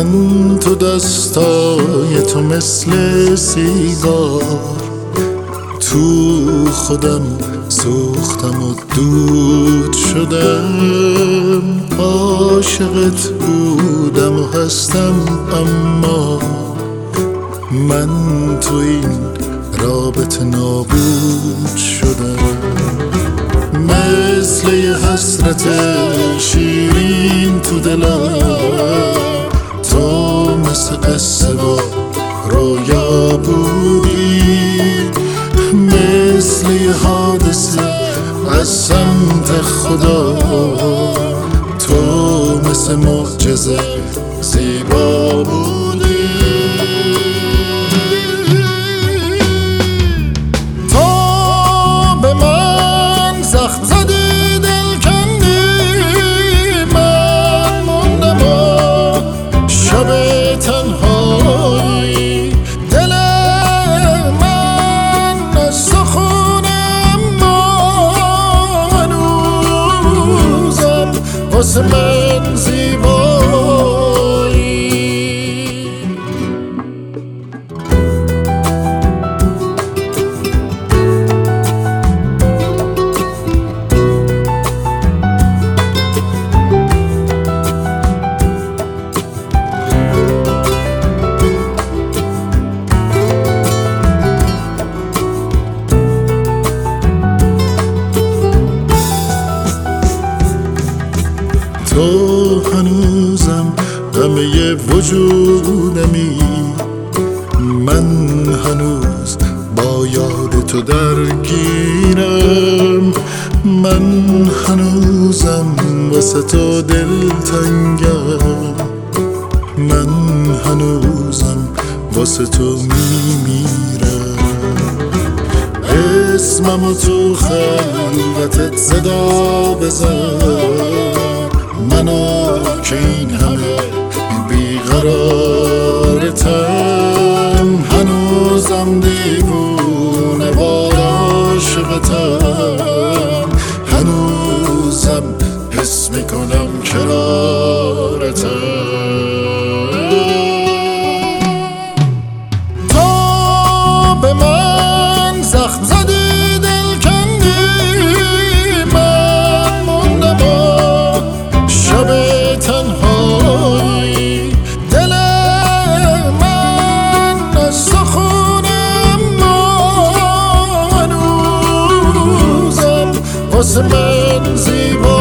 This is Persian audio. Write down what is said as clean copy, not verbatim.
من تو دستای تو مثل سیگار تو خودم سوختم و دود شدم. عاشقت بودم و هستم، اما من تو این رابطه نابود شدم. مثل یه حسرت شیرین تو دلم، تو مثل قصه و رویا بودی، مثل یه حادثه از سمت خدا، تو مثل معجزه زیبا بودی. تو به من زخم زدی، دل کندی، من موندم و شب تنهایی. دل من از تو خونه، اما هنوزم واسه من زیبایی. تو هنوزم همه وجودمی، من هنوز با یاد تو درگیرم. من هنوزم واسه تو دلتنگم، من هنوزم واسه تو میمیرم. اسممو تو خلوتت صدا بزن، منو که این همه بیقرارتم. هنوزم دیوونه وار عاشقتم، هنوزم حس میکنم کنارتم. تو به من زخم زدی، دل کندی، من موندم و شب تنهایی. دل من از تو خونه، اما هنوزم واسه من زیبا.